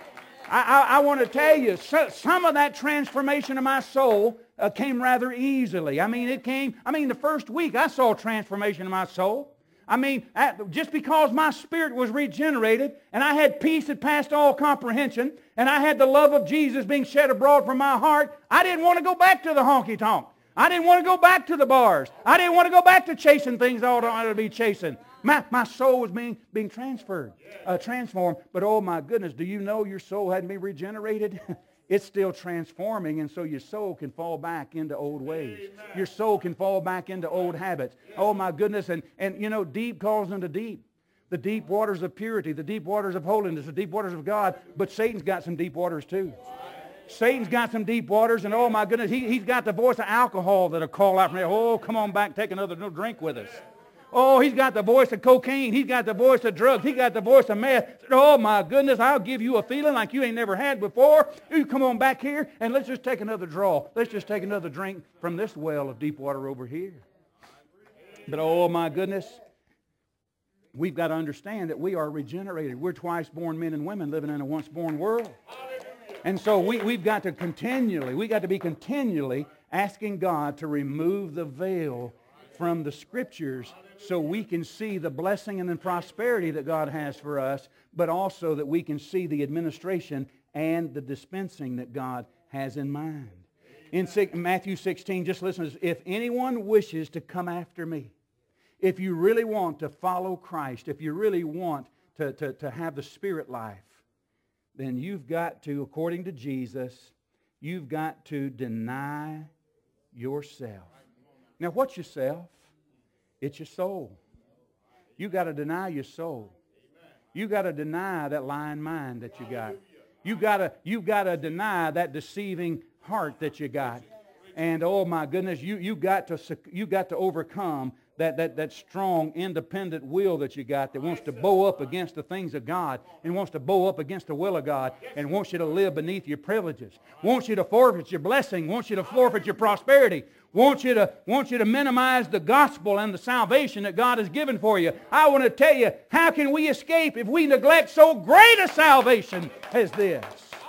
I, I, I want to tell you, so, some of that transformation of my soul uh, came rather easily. I mean, it came, I mean, the first week I saw transformation of my soul. I mean, at, just because my spirit was regenerated and I had peace that passed all comprehension and I had the love of Jesus being shed abroad from my heart, I didn't want to go back to the honky-tonk. I didn't want to go back to the bars. I didn't want to go back to chasing things I ought to be chasing. My, my soul was being, being transferred, uh, transformed. But oh my goodness, do you know your soul hadn't been regenerated? It's still transforming, and so your soul can fall back into old ways. Amen. Your soul can fall back into old habits. Yeah. Oh my goodness, and, and you know, deep calls into deep. The deep waters of purity, the deep waters of holiness, the deep waters of God. But Satan's got some deep waters too. Satan's got some deep waters, and oh my goodness, he, he's got the voice of alcohol that'll call out from there. Oh, come on back, take another drink with us. Oh, he's got the voice of cocaine. He's got the voice of drugs. He got the voice of meth. Oh, my goodness, I'll give you a feeling like you ain't never had before. You come on back here and let's just take another draw. Let's just take another drink from this well of deep water over here. But oh, my goodness, we've got to understand that we are regenerated. We're twice born men and women living in a once born world. And so we, we've got to continually, we've got to be continually asking God to remove the veil from the Scriptures so we can see the blessing and the prosperity that God has for us, but also that we can see the administration and the dispensing that God has in mind. In Matthew sixteen, just listen to this. If anyone wishes to come after me, if you really want to follow Christ, if you really want to, to, to have the Spirit life, then you've got to, according to Jesus, you've got to deny yourself. Now, what's yourself? It's your soul. You got to deny your soul. You got to deny that lying mind that you got. You got to you got to deny that deceiving heart that you got. And oh my goodness, you you got to you got to overcome that that that strong, independent will that you got that wants to bow up against the things of God and wants to bow up against the will of God and wants you to live beneath your privileges, wants you to forfeit your blessing, wants you to forfeit your prosperity, wants you to wants you to minimize the gospel and the salvation that God has given for you. I want to tell you, how can we escape if we neglect so great a salvation as this?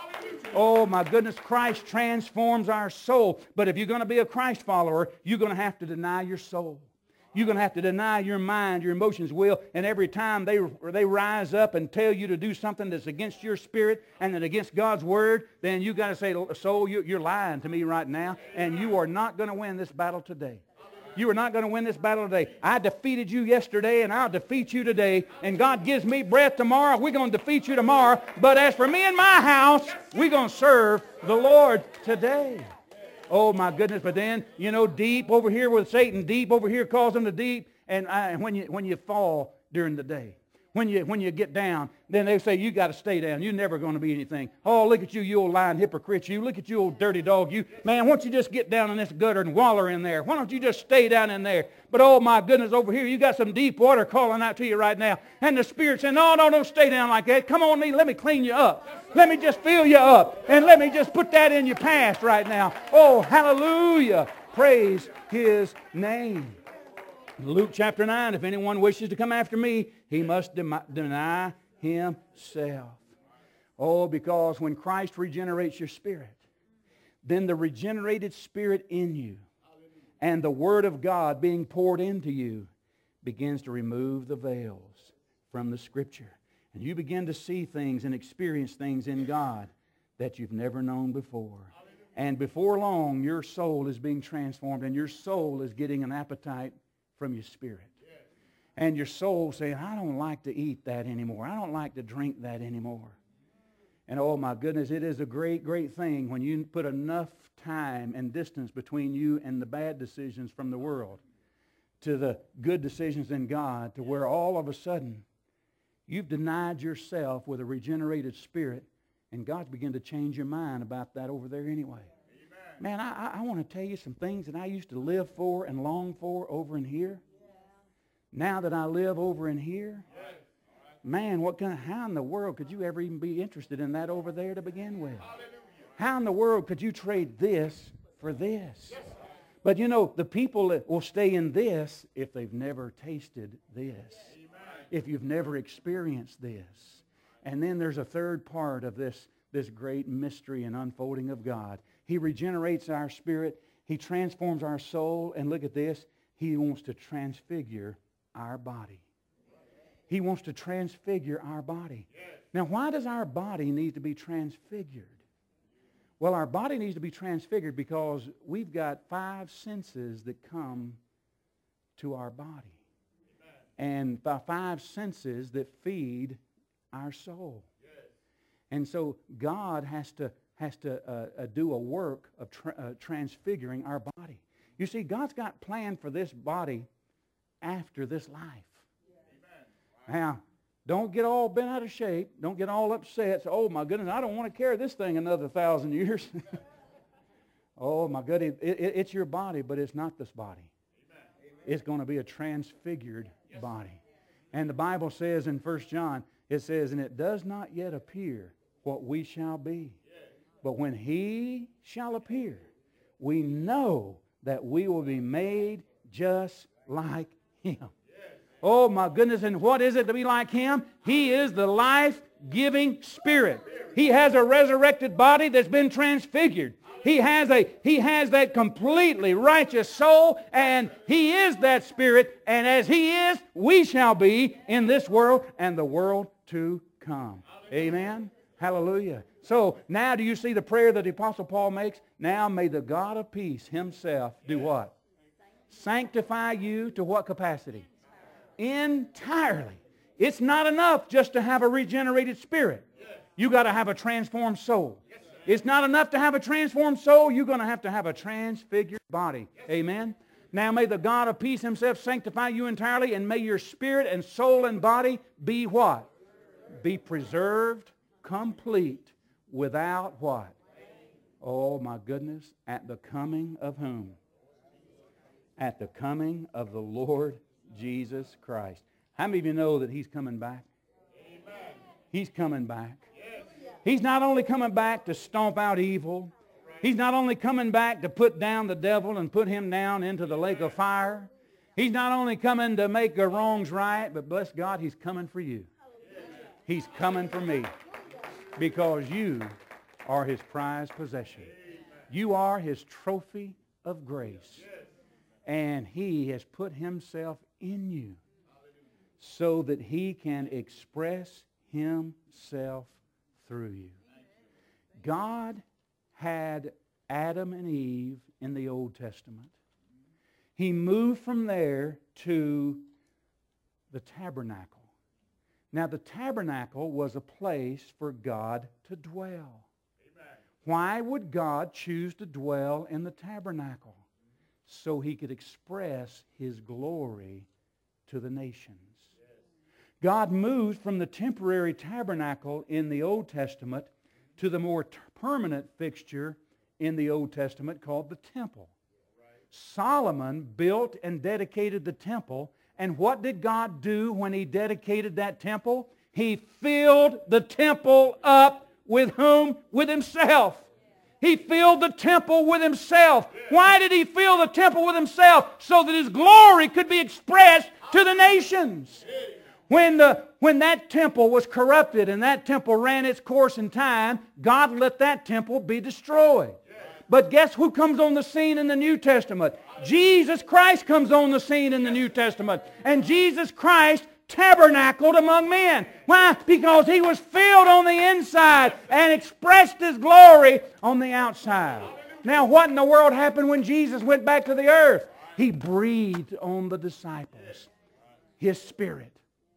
Oh my goodness, Christ transforms our soul. But if you're going to be a Christ follower, you're going to have to deny your soul. You're going to have to deny your mind, your emotions, will, and every time they, they rise up and tell you to do something that's against your spirit and that's against God's Word, then you've got to say, soul, you're lying to me right now, and you are not going to win this battle today. You are not going to win this battle today. I defeated you yesterday, and I'll defeat you today, and God gives me breath tomorrow. We're going to defeat you tomorrow, but as for me and my house, we're going to serve the Lord today. Oh, my goodness. But then, you know, deep over here with Satan, deep over here calls him the deep. And I, when you when you fall during the day, when you when you get down, then they say, you got to stay down. You're never going to be anything. Oh, look at you, you old lying hypocrite. You look at you, old dirty dog. You, man, why don't you just get down in this gutter and waller in there? Why don't you just stay down in there? But oh, my goodness, over here, you got some deep water calling out to you right now. And the Spirit saying, no, no, don't stay down like that. Come on, let me clean you up. Let me just fill you up. And let me just put that in your past right now. Oh, hallelujah. Praise His name. Luke chapter nine, if anyone wishes to come after me, he must de- deny himself. Oh, because when Christ regenerates your spirit, then the regenerated spirit in you and the Word of God being poured into you begins to remove the veils from the Scripture. And you begin to see things and experience things in God that you've never known before. And before long, your soul is being transformed and your soul is getting an appetite from your spirit. And your soul saying, I don't like to eat that anymore. I don't like to drink that anymore. And oh my goodness, it is a great, great thing when you put enough time and distance between you and the bad decisions from the world to the good decisions in God, to where all of a sudden you've denied yourself with a regenerated spirit, and God's begun to change your mind about that over there anyway. Man, I, I want to tell you some things that I used to live for and long for over in here. Now that I live over in here, man, what kind of, how in the world could you ever even be interested in that over there to begin with? How in the world could you trade this for this? But you know, the people that will stay in this if they've never tasted this, if you've never experienced this. And then there's a third part of this, this great mystery and unfolding of God. He regenerates our spirit. He transforms our soul. And look at this. He wants to transfigure our body. He wants to transfigure our body. Now, why does our body need to be transfigured? Well, our body needs to be transfigured because we've got five senses that come to our body. And by five senses that feed our soul. And so God has to has to uh, uh, do a work of tra- uh, transfiguring our body. You see, God's got planned for this body after this life. Amen. Now, don't get all bent out of shape. Don't get all upset. So, oh, my goodness, I don't want to carry this thing another thousand years. Oh, my goodness, it, it, it's your body, but it's not this body. Amen. It's going to be a transfigured body. And the Bible says in First John, it says, and it does not yet appear what we shall be. But when He shall appear, we know that we will be made just like Him. Oh my goodness, and what is it to be like Him? He is the life-giving Spirit. He has a resurrected body that's been transfigured. He has a He has that completely righteous soul, and He is that Spirit, and as He is, we shall be in this world and the world to come. Amen? Hallelujah. So now do you see the prayer that the Apostle Paul makes? Now may the God of peace Himself do what? Sanctify you to what capacity? Entirely. It's not enough just to have a regenerated spirit. You got to have a transformed soul. It's not enough to have a transformed soul. You're going to have to have a transfigured body. Amen? Now may the God of peace Himself sanctify you entirely, and may your spirit and soul and body be what? Be preserved, complete, without what? Oh my goodness, at the coming of whom? At the coming of the Lord Jesus Christ. How many of you know that He's coming back? Amen. He's coming back. Yes. He's not only coming back to stomp out evil. He's not only coming back to put down the devil and put him down into the lake of fire. He's not only coming to make the wrongs right, but bless God, He's coming for you. He's coming for me. Because you are His prized possession. You are His trophy of grace. And He has put Himself in you so that He can express Himself through you. God had Adam and Eve in the Old Testament. He moved from there to the tabernacle. Now the tabernacle was a place for God to dwell. Amen. Why would God choose to dwell in the tabernacle? So He could express His glory to the nations. God moved from the temporary tabernacle in the Old Testament to the more t- permanent fixture in the Old Testament called the temple. Solomon built and dedicated the temple, and what did God do when He dedicated that temple? He filled the temple up with whom? With Himself. He filled the temple with Himself. Why did He fill the temple with Himself? So that His glory could be expressed to the nations. When, the, when that temple was corrupted and that temple ran its course in time, God let that temple be destroyed. But guess who comes on the scene in the New Testament? Jesus Christ comes on the scene in the New Testament. And Jesus Christ tabernacled among men. Why? Because He was filled on the inside and expressed His glory on the outside. Now what in the world happened when Jesus went back to the earth? He breathed on the disciples His Spirit.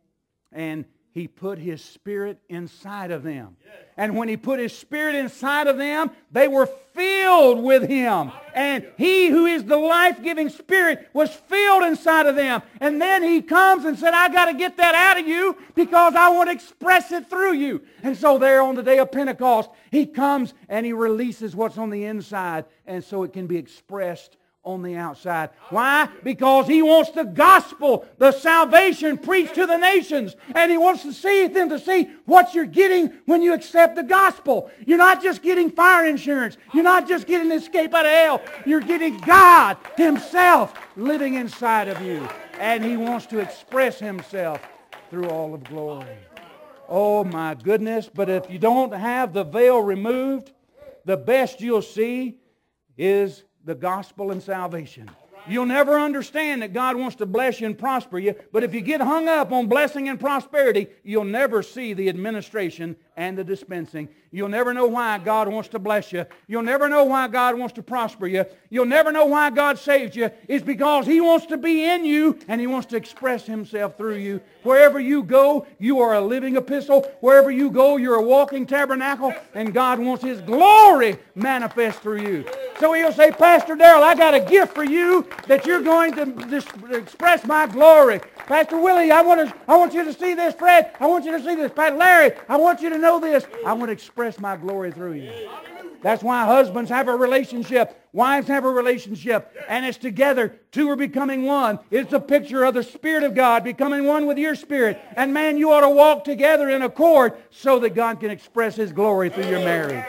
And He put His Spirit inside of them. And when He put His Spirit inside of them, they were filled with Him. And He who is the life-giving Spirit was filled inside of them. And then He comes and said, I got to get that out of you because I want to express it through you. And so there on the day of Pentecost, He comes and He releases what's on the inside, and so it can be expressed on the outside. Why? Because He wants the gospel, the salvation preached to the nations. And He wants to see them to see what you're getting when you accept the gospel. You're not just getting fire insurance. You're not just getting an escape out of hell. You're getting God Himself living inside of you. And He wants to express Himself through all of glory. Oh my goodness. But if you don't have the veil removed, the best you'll see is the gospel and salvation. You'll never understand that God wants to bless you and prosper you, but if you get hung up on blessing and prosperity, you'll never see the administration and the dispensing. You'll never know why God wants to bless you. You'll never know why God wants to prosper you. You'll never know why God saved you. It's because He wants to be in you and He wants to express Himself through you. Wherever you go, you are a living epistle. Wherever you go, you're a walking tabernacle, and God wants His glory manifest through you. So He'll say, Pastor Darrell, I got a gift for you that you're going to dis- express my glory. Pastor Willie, I want to, I want you to see this. Fred, I want you to see this. Pastor Larry, I want you to know this. I want to express my glory through you. That's why husbands have a relationship. Wives have a relationship. And it's together. Two are becoming one. It's a picture of the Spirit of God becoming one with your spirit. And man, you ought to walk together in accord so that God can express His glory through your marriage.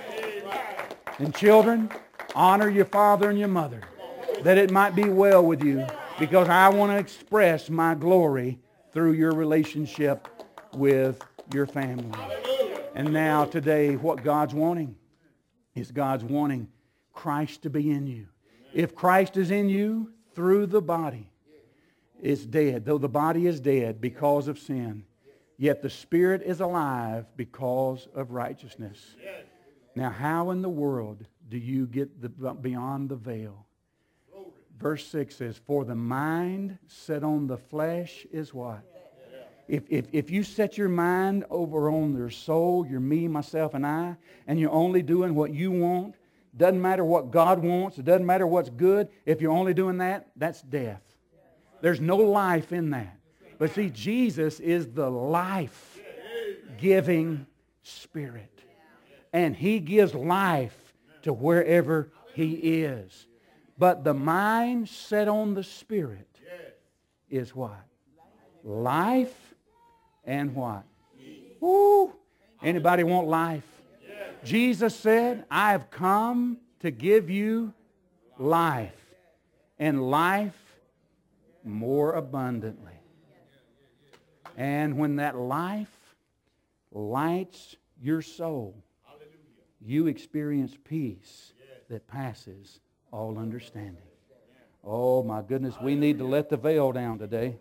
And children, honor your father and your mother, that it might be well with you, because I want to express my glory through your relationship with your family. And now today, what God's wanting is God's wanting Christ to be in you. If Christ is in you through the body, it's dead. Though the body is dead because of sin, yet the Spirit is alive because of righteousness. Now, how in the world do you get the, beyond the veil? Verse six says, for the mind set on the flesh is what? If, if, if you set your mind over on your soul, your me, myself, and I, and you're only doing what you want, doesn't matter what God wants, it doesn't matter what's good, if you're only doing that, that's death. There's no life in that. But see, Jesus is the life-giving Spirit. And He gives life to wherever He is. But the mind set on the Spirit is what? Life and what? Woo! Anybody want life? Jesus said, I have come to give you life, and life more abundantly. And when that life lights your soul, you experience peace that passes all understanding. Oh my goodness, we need to let the veil down today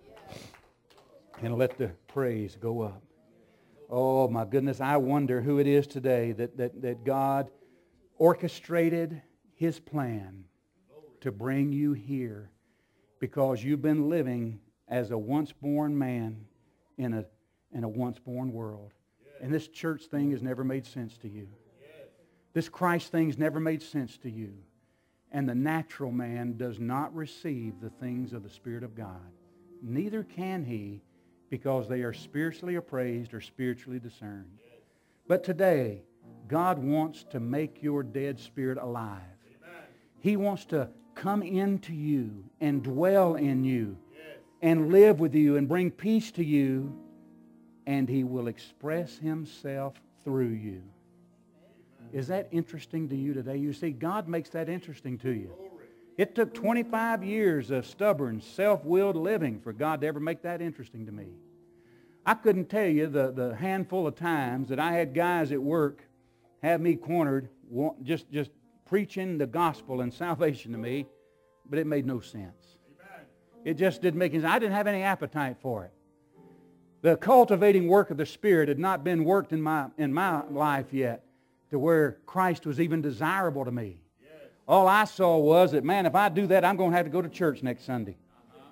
and let the praise go up. Oh my goodness, I wonder who it is today that, that, that God orchestrated His plan to bring you here because you've been living as a once-born man in a, in a once-born world. And this church thing has never made sense to you. This Christ thing's never made sense to you. And the natural man does not receive the things of the Spirit of God. Neither can he, because they are spiritually appraised or spiritually discerned. But today, God wants to make your dead spirit alive. He wants to come into you and dwell in you and live with you and bring peace to you, and He will express Himself through you. Is that interesting to you today? You see, God makes that interesting to you. It took twenty-five years of stubborn, self-willed living for God to ever make that interesting to me. I couldn't tell you the, the handful of times that I had guys at work have me cornered just, just preaching the gospel and salvation to me, but it made no sense. It just didn't make any sense. I didn't have any appetite for it. The cultivating work of the Spirit had not been worked in my, in my life yet, to where Christ was even desirable to me. Yes. All I saw was that, man, if I do that, I'm going to have to go to church next Sunday. Uh-huh.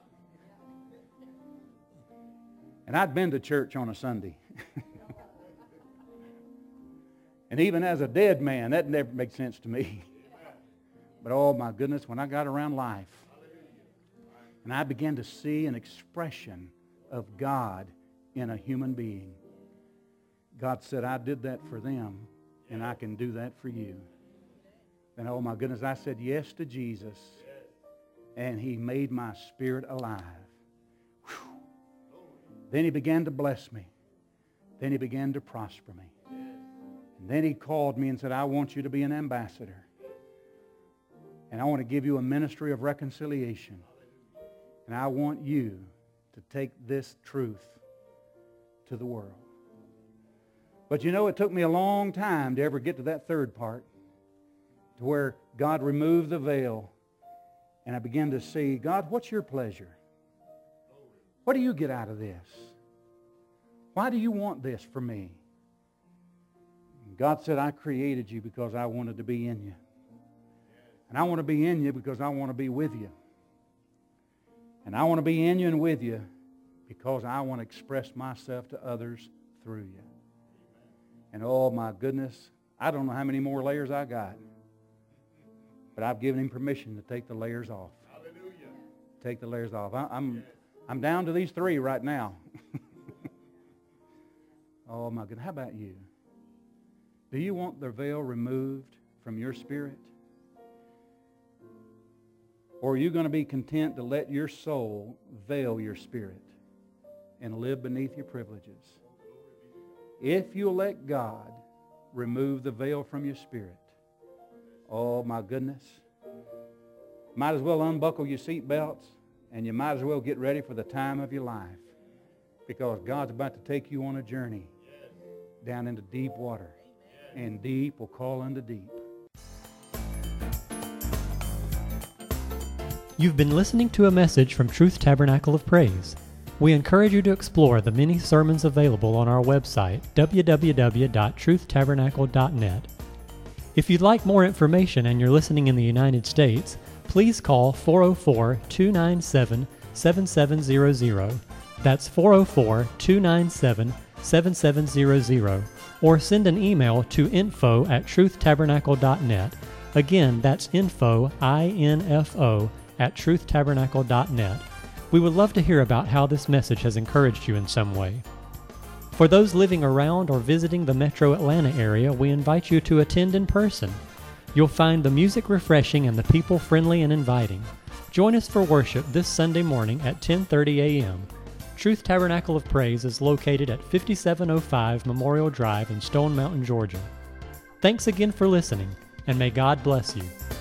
And I'd been to church on a Sunday. And even as a dead man, that never made sense to me. But oh my goodness, when I got around life, and I began to see an expression of God in a human being, God said, I did that for them, and I can do that for you. And oh my goodness, I said yes to Jesus, and He made my spirit alive. Whew. Then He began to bless me. Then He began to prosper me. And then He called me and said, I want you to be an ambassador. And I want to give you a ministry of reconciliation. And I want you to take this truth to the world. But you know, it took me a long time to ever get to that third part, to where God removed the veil, and I began to see, God, what's your pleasure? What do you get out of this? Why do you want this for me? And God said, I created you because I wanted to be in you. And I want to be in you because I want to be with you. And I want to be in you and with you because I want to express myself to others through you. And oh my goodness, I don't know how many more layers I got. But I've given Him permission to take the layers off. Hallelujah. Take the layers off. I, I'm, yes. I'm down to these three right now. Oh my goodness, how about you? Do you want the veil removed from your spirit? Or are you going to be content to let your soul veil your spirit and live beneath your privileges? If you'll let God remove the veil from your spirit, oh my goodness, might as well unbuckle your seatbelts and you might as well get ready for the time of your life, because God's about to take you on a journey down into deep water, and deep will call unto deep. You've been listening to a message from Truth Tabernacle of Praise. We encourage you to explore the many sermons available on our website, w w w dot truth tabernacle dot net. If you'd like more information and you're listening in the United States, please call four oh four, two nine seven, seven seven zero zero. That's four oh four, two nine seven, seven seven zero zero. Or send an email to info at truth tabernacle dot net. Again, that's info, I N F O, at truth tabernacle dot net. We would love to hear about how this message has encouraged you in some way. For those living around or visiting the metro Atlanta area, we invite you to attend in person. You'll find the music refreshing and the people friendly and inviting. Join us for worship this Sunday morning at ten thirty a m Truth Tabernacle of Praise is located at fifty-seven oh five Memorial Drive in Stone Mountain, Georgia. Thanks again for listening, and may God bless you.